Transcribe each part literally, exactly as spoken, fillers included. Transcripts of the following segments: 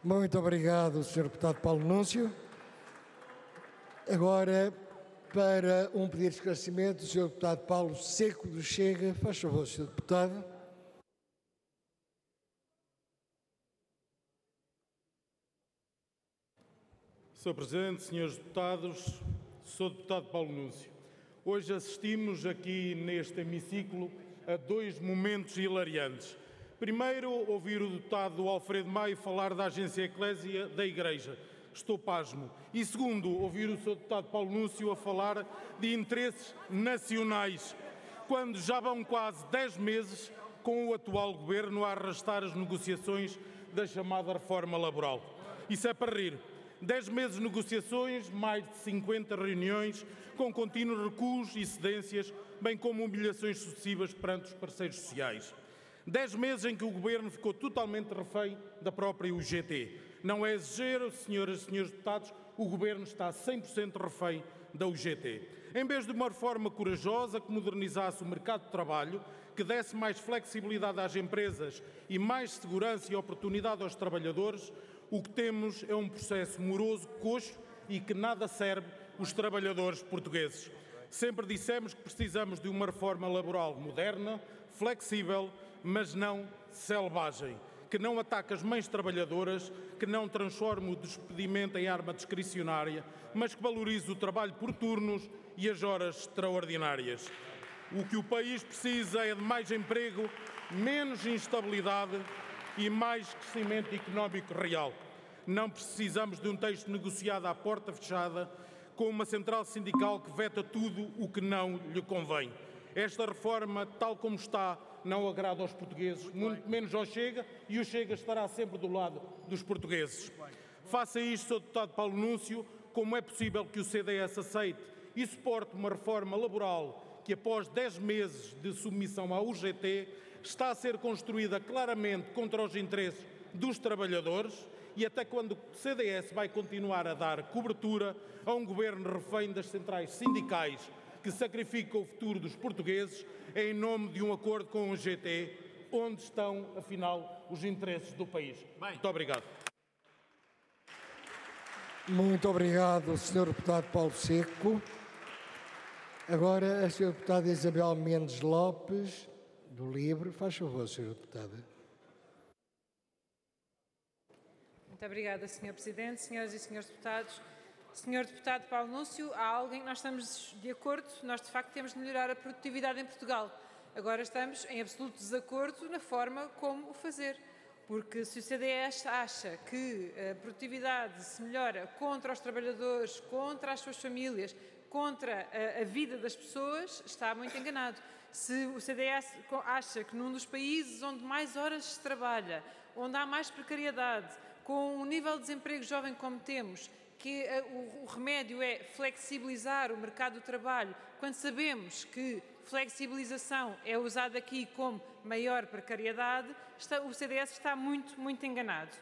Muito obrigado, senhor Deputado Paulo Núncio. Agora, para um pedido de esclarecimento, o senhor Deputado Paulo Seco do Chega. Faz favor, senhor Deputado. senhor Presidente, senhores Deputados, senhor Deputado Paulo Núncio, hoje assistimos aqui neste hemiciclo a dois momentos hilariantes. Primeiro, ouvir o deputado Alfredo Maio falar da agência Eclésia da Igreja. Estou pasmo. E segundo, ouvir o senhor deputado Paulo Núncio a falar de interesses nacionais, quando já vão quase dez meses com o atual governo a arrastar as negociações da chamada reforma laboral. Isso é para rir. Dez meses de negociações, mais de cinquenta reuniões, com contínuos recuos e cedências, bem como humilhações sucessivas perante os parceiros sociais. Dez meses em que o Governo ficou totalmente refém da própria U G T. Não é exagero, senhoras e senhores deputados, o Governo está cem por cento refém da U G T. Em vez de uma reforma corajosa que modernizasse o mercado de trabalho, que desse mais flexibilidade às empresas e mais segurança e oportunidade aos trabalhadores, o que temos é um processo moroso, coxo e que nada serve os trabalhadores portugueses. Sempre dissemos que precisamos de uma reforma laboral moderna, flexível, mas não selvagem, que não ataque as mães trabalhadoras, que não transforme o despedimento em arma discricionária, mas que valorize o trabalho por turnos e as horas extraordinárias. O que o país precisa é de mais emprego, menos instabilidade e mais crescimento económico real. Não precisamos de um texto negociado à porta fechada com uma central sindical que veta tudo o que não lhe convém. Esta reforma, tal como está, não agrada aos portugueses, muito menos ao Chega, e o Chega estará sempre do lado dos portugueses. Faça isto, senhor Deputado Paulo Núncio, como é possível que o C D S aceite e suporte uma reforma laboral que, após dez meses de submissão à U G T, está a ser construída claramente contra os interesses dos trabalhadores, e até quando o C D S vai continuar a dar cobertura a um governo refém das centrais sindicais que sacrifica o futuro dos portugueses em nome de um acordo com o G T, onde estão, afinal, os interesses do país. Bem. Muito obrigado. Muito obrigado, senhor Deputado Paulo Seco. Agora, a senhora Deputada Isabel Mendes Lopes, do Livre. Faz favor, senhora Deputada. Muito obrigada, senhor Presidente, senhoras e senhores deputados. senhor Deputado Paulo Núncio, há algo em que nós estamos de acordo. Nós, de facto, temos de melhorar a produtividade em Portugal. Agora estamos em absoluto desacordo na forma como o fazer. Porque se o C D S acha que a produtividade se melhora contra os trabalhadores, contra as suas famílias, contra a, a vida das pessoas, está muito enganado. Se o C D S acha que num dos países onde mais horas se trabalha, onde há mais precariedade, com um nível de desemprego jovem como temos, que o remédio é flexibilizar o mercado do trabalho, quando sabemos que flexibilização é usada aqui como maior precariedade, está, o C D S está muito, muito enganado.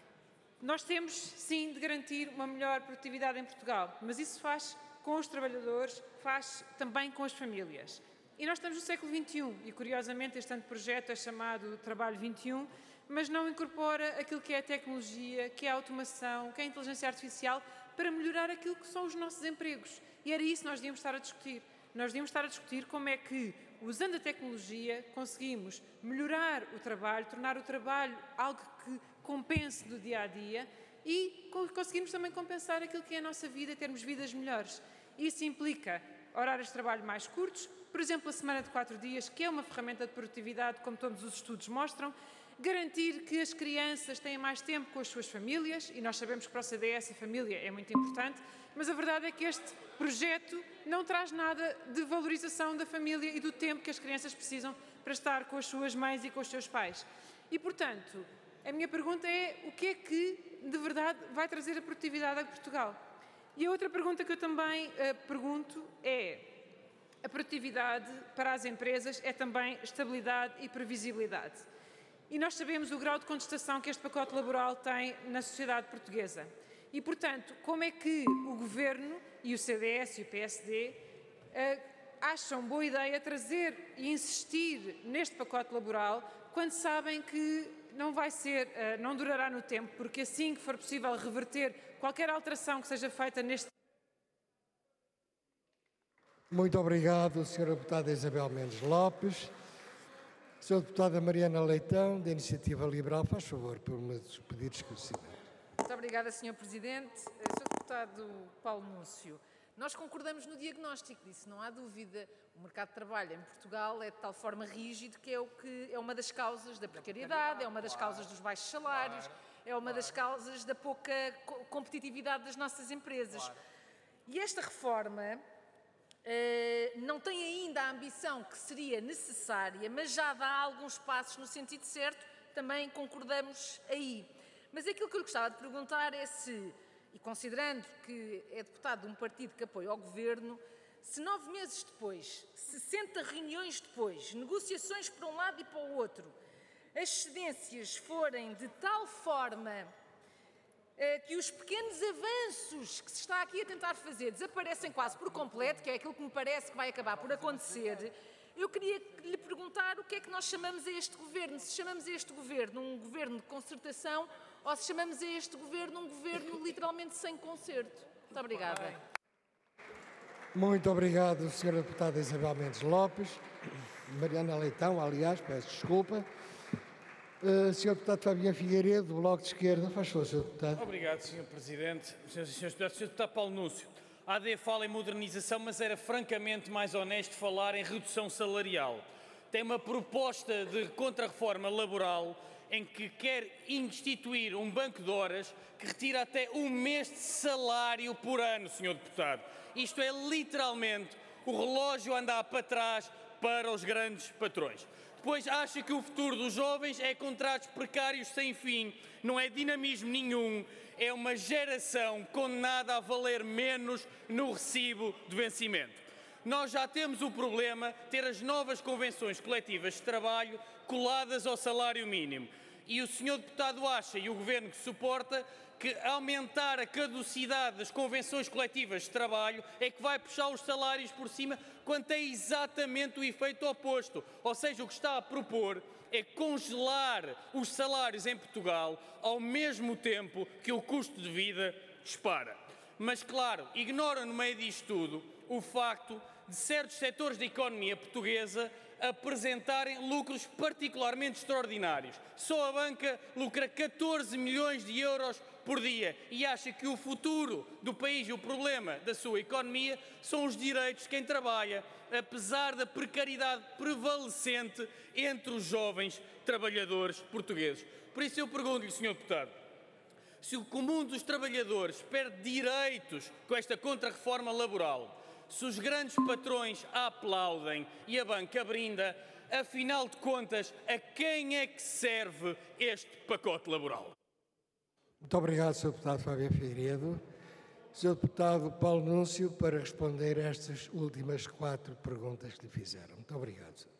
Nós temos, sim, de garantir uma melhor produtividade em Portugal, mas isso faz com os trabalhadores, faz também com as famílias. E nós estamos no século vinte e um e, curiosamente, este anteprojeto é chamado Trabalho vinte e um, mas não incorpora aquilo que é a tecnologia, que é a automação, que é a inteligência artificial, para melhorar aquilo que são os nossos empregos. E era isso que nós devíamos estar a discutir. Nós devíamos estar a discutir como é que, usando a tecnologia, conseguimos melhorar o trabalho, tornar o trabalho algo que compense do dia a dia e conseguimos também compensar aquilo que é a nossa vida, termos vidas melhores. Isso implica horários de trabalho mais curtos, por exemplo, a semana de quatro dias, que é uma ferramenta de produtividade, como todos os estudos mostram, garantir que as crianças têm mais tempo com as suas famílias, e nós sabemos que para o C D S a família é muito importante, mas a verdade é que este projeto não traz nada de valorização da família e do tempo que as crianças precisam para estar com as suas mães e com os seus pais. E, portanto, a minha pergunta é o que é que, de verdade, vai trazer a produtividade a Portugal? E a outra pergunta que eu também uh, pergunto é: a produtividade para as empresas é também estabilidade e previsibilidade. E nós sabemos o grau de contestação que este pacote laboral tem na sociedade portuguesa. E, portanto, como é que o Governo e o C D S e o P S D uh, acham boa ideia trazer e insistir neste pacote laboral quando sabem que não vai ser, não durará no tempo, porque assim que for possível reverter qualquer alteração que seja feita neste... Muito obrigado, senhora Deputada Isabel Mendes Lopes. senhora Deputada Mariana Leitão, da Iniciativa Liberal, faz favor, por um pedido de esclarecimento. Muito obrigada, senhor Presidente. senhor Deputado Paulo Núncio, nós concordamos no diagnóstico disso, não há dúvida. O mercado de trabalho em Portugal é de tal forma rígido que é, o que é uma das causas da precariedade, é uma das causas dos baixos salários, é uma das causas da pouca competitividade das nossas empresas. E esta reforma uh, não tem ainda a ambição que seria necessária, mas já dá alguns passos no sentido certo, também concordamos aí. Mas aquilo que eu gostava de perguntar é se, e considerando que é deputado de um partido que apoia o Governo, se nove meses depois, sessenta reuniões depois, negociações para um lado e para o outro, as cedências forem de tal forma eh, que os pequenos avanços que se está aqui a tentar fazer desaparecem quase por completo, que é aquilo que me parece que vai acabar por acontecer, eu queria lhe perguntar o que é que nós chamamos a este Governo. Se chamamos a este Governo um Governo de concertação ou se chamamos a este Governo um Governo literalmente sem concerto. Muito obrigada. Muito obrigado, senhora Deputada Isabel Mendes Lopes. Mariana Leitão, aliás, peço desculpa. Uh, senhor Deputado Fabiano Figueiredo, do Bloco de Esquerda, faz favor, senhor Deputado. Obrigado, senhor Presidente. Senhoras e senhores Deputados, senhor Deputado Paulo Núncio, a AD fala em modernização, mas era francamente mais honesto falar em redução salarial. Tem uma proposta de contra-reforma laboral em que quer instituir um banco de horas que retira até um mês de salário por ano, senhor Deputado. Isto é literalmente o relógio a andar para trás para os grandes patrões. Depois acha que o futuro dos jovens é contratos precários sem fim, não é dinamismo nenhum, é uma geração condenada a valer menos no recibo de vencimento. Nós já temos o problema de ter as novas convenções coletivas de trabalho coladas ao salário mínimo. E o senhor deputado acha, e o governo que suporta, que aumentar a caducidade das convenções coletivas de trabalho é que vai puxar os salários por cima, quando é exatamente o efeito oposto. Ou seja, o que está a propor é congelar os salários em Portugal ao mesmo tempo que o custo de vida dispara. Mas, claro, ignoram no meio disto tudo o facto de certos setores da economia portuguesa apresentarem lucros particularmente extraordinários. Só a banca lucra catorze milhões de euros por dia e acha que o futuro do país e o problema da sua economia são os direitos de quem trabalha, apesar da precariedade prevalecente entre os jovens trabalhadores portugueses. Por isso eu pergunto-lhe, senhor Deputado, se o comum dos trabalhadores perde direitos com esta contra-reforma laboral, se os grandes patrões a aplaudem e a banca brinda, afinal de contas, a quem é que serve este pacote laboral? Muito obrigado, senhor Deputado Fabiano Figueiredo. senhor Deputado Paulo Núncio, para responder a estas últimas quatro perguntas que lhe fizeram. Muito obrigado, senhor.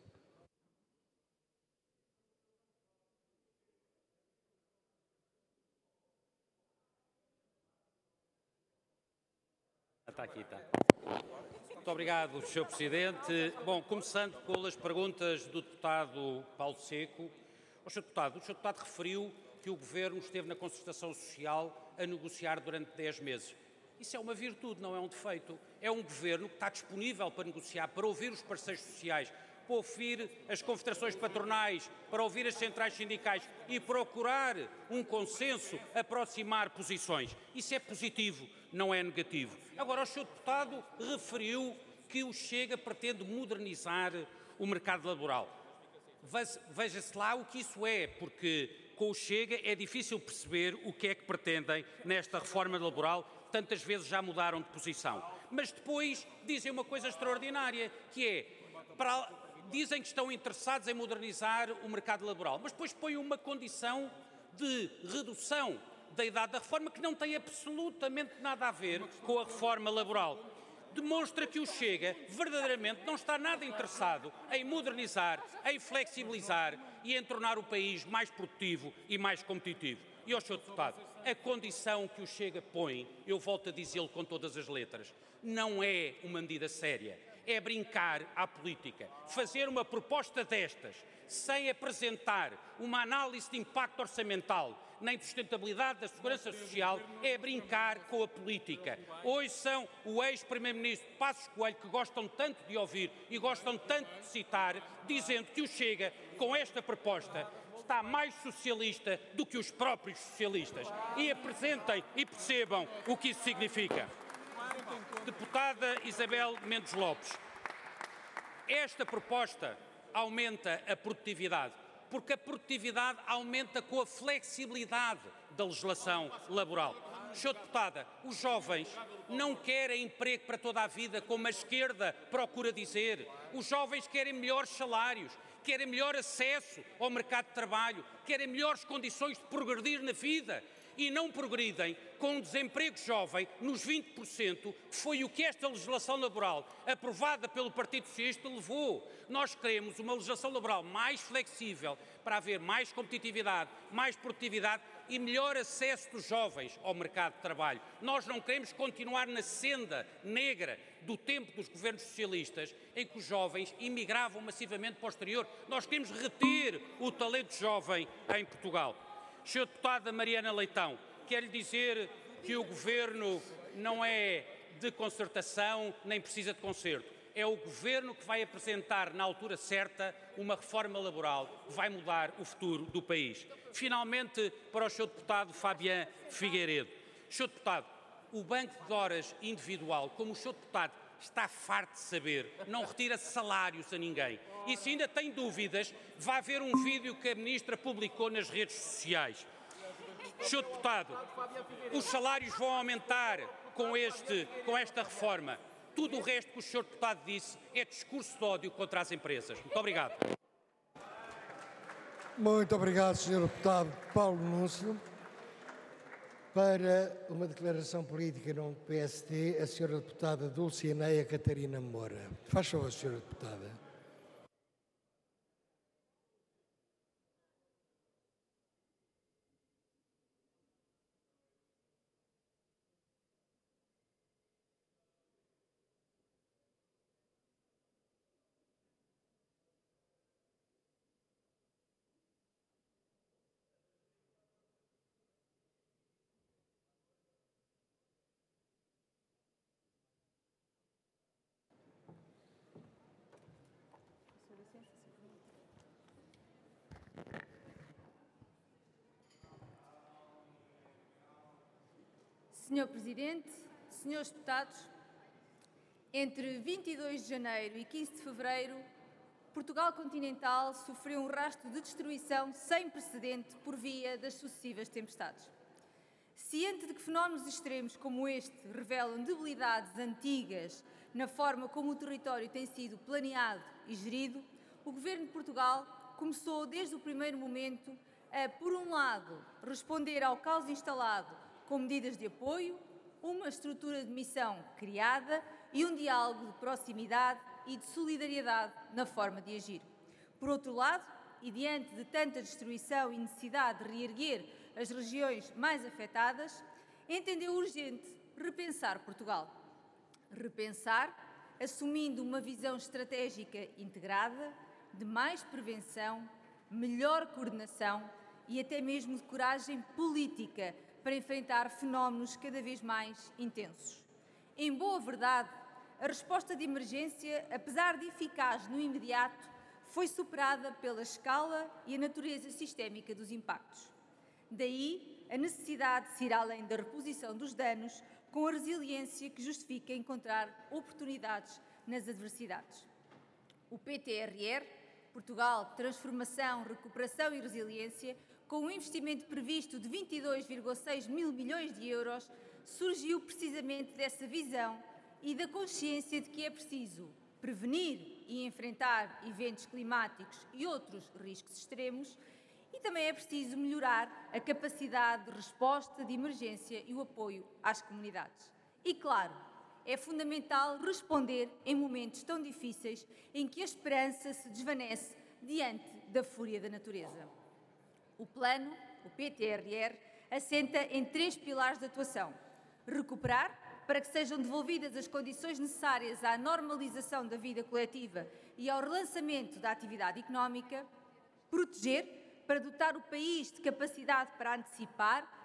Está aqui, está. Muito obrigado, senhor Presidente. Bom, começando pelas perguntas do deputado Paulo Seco. O senhor Deputado, o senhor Deputado referiu que o Governo esteve na concertação social a negociar durante dez meses. Isso é uma virtude, não é um defeito. É um Governo que está disponível para negociar, para ouvir os parceiros sociais, para ouvir as confederações patronais, para ouvir as centrais sindicais e procurar um consenso, aproximar posições. Isso é positivo, não é negativo. Agora, o senhor Deputado referiu que o Chega pretende modernizar o mercado laboral. Veja-se lá o que isso é, porque com o Chega é difícil perceber o que é que pretendem nesta reforma laboral, tantas vezes já mudaram de posição. Mas depois dizem uma coisa extraordinária, que é, para, dizem que estão interessados em modernizar o mercado laboral, mas depois põem uma condição de redução da idade da reforma que não tem absolutamente nada a ver com a reforma laboral. Demonstra que o Chega verdadeiramente não está nada interessado em modernizar, em flexibilizar e em tornar o país mais produtivo e mais competitivo. E, ó senhor Deputado, a condição que o Chega põe, eu volto a dizê-lo com todas as letras, não é uma medida séria. é brincar à política. Fazer uma proposta destas, sem apresentar uma análise de impacto orçamental, nem de sustentabilidade da segurança social, é brincar com a política. Hoje são o ex-primeiro-ministro Passos Coelho, que gostam tanto de ouvir e gostam tanto de citar, dizendo que o Chega, com esta proposta, está mais socialista do que os próprios socialistas. E apresentem e percebam o que isso significa. Deputada Isabel Mendes Lopes, esta proposta aumenta a produtividade, porque a produtividade aumenta com a flexibilidade da legislação laboral. senhora Deputada, os jovens não querem emprego para toda a vida, como a esquerda procura dizer. Os jovens querem melhores salários, querem melhor acesso ao mercado de trabalho, querem melhores condições de progredir na vida. E não progridem com um desemprego jovem nos vinte por cento, que foi o que esta legislação laboral, aprovada pelo Partido Socialista, levou. Nós queremos uma legislação laboral mais flexível para haver mais competitividade, mais produtividade e melhor acesso dos jovens ao mercado de trabalho. Nós não queremos continuar na senda negra do tempo dos governos socialistas, em que os jovens imigravam massivamente para o exterior. Nós queremos reter o talento jovem em Portugal. senhora Deputada Mariana Leitão, quero lhe dizer que o Governo não é de concertação nem precisa de concerto. É o Governo que vai apresentar, na altura certa, uma reforma laboral que vai mudar o futuro do país. Finalmente, para o senhor Deputado Fabián Figueiredo. senhor Deputado, o banco de horas individual, como o senhor Deputado está farto de saber, não retira salários a ninguém. E se ainda tem dúvidas, vai ver um vídeo que a Ministra publicou nas redes sociais. senhor Deputado, os salários vão aumentar com, este, com esta reforma. Tudo o resto que o senhor Deputado disse é discurso de ódio contra as empresas. Muito obrigado. Muito obrigado, senhor Deputado Paulo Núncio. Para uma declaração política em nome do P S D, a senhora Deputada Dulcineia Catarina Moura. Faz favor, senhora Deputada. senhor Presidente, senhores Deputados, entre vinte e dois de janeiro e quinze de fevereiro, Portugal continental sofreu um rastro de destruição sem precedente por via das sucessivas tempestades. Ciente de que fenómenos extremos como este revelam debilidades antigas na forma como o território tem sido planeado e gerido, o Governo de Portugal começou desde o primeiro momento a, por um lado, responder ao caos instalado com medidas de apoio, uma estrutura de missão criada e um diálogo de proximidade e de solidariedade na forma de agir. Por outro lado, e diante de tanta destruição e necessidade de reerguer as regiões mais afetadas, entendeu urgente repensar Portugal. Repensar, assumindo uma visão estratégica integrada, de mais prevenção, melhor coordenação e até mesmo de coragem política para enfrentar fenómenos cada vez mais intensos. Em boa verdade, a resposta de emergência, apesar de eficaz no imediato, foi superada pela escala e a natureza sistémica dos impactos. Daí a necessidade de se ir além da reposição dos danos com a resiliência que justifica encontrar oportunidades nas adversidades. O P T R R, Portugal, Transformação, Recuperação e Resiliência, com um investimento previsto de vinte e dois vírgula seis mil milhões de euros, surgiu precisamente dessa visão e da consciência de que é preciso prevenir e enfrentar eventos climáticos e outros riscos extremos, e também é preciso melhorar a capacidade de resposta de emergência e o apoio às comunidades. E, claro, é fundamental responder em momentos tão difíceis em que a esperança se desvanece diante da fúria da natureza. O plano, o P T R R, assenta em três pilares de atuação: recuperar, para que sejam devolvidas as condições necessárias à normalização da vida coletiva e ao relançamento da atividade económica. Proteger, para dotar o país de capacidade para antecipar,